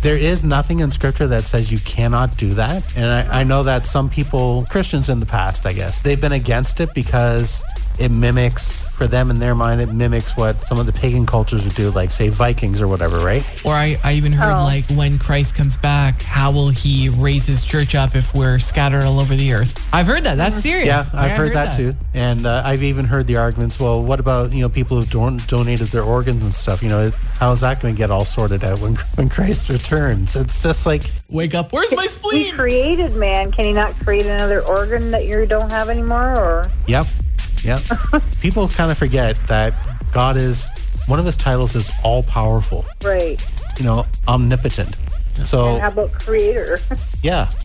There is nothing in Scripture that says you cannot do that. And I know that some people, Christians in the past, I guess, they've been against it because it mimics, for them in their mind, it mimics what some of the pagan cultures would do, like, say, Vikings or whatever, right? Or I even heard, like, when Christ comes back, how will he raise his church up if we're scattered all over the earth? I've heard that. That's serious. Yeah, I've heard that too. And I've even heard the arguments, well, what about, people who've donated their organs and stuff? How is that going to get all sorted out when Christ returns? It's just like... Wake up. Where's my spleen? He created man. Can he not create another organ that you don't have anymore? Or Yep. People kind of forget that God is, one of his titles is all-powerful. Right. Omnipotent. So, and how about creator? Yeah.